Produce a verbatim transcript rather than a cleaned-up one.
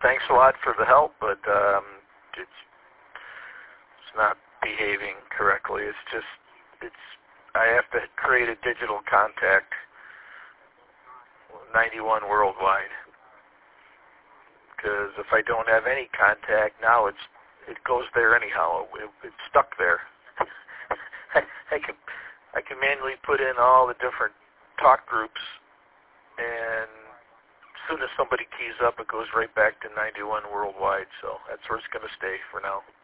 thanks a lot for the help, but um, it's it's not behaving correctly. It's just it's I have to create a digital contact, ninety-one worldwide, because if I don't have any contact now, it's it goes there anyhow. It, it's stuck there. I, I can I can manually put in all the different talk groups, and as soon as somebody keys up, it goes right back to ninety-one worldwide. So that's where it's going to stay for now.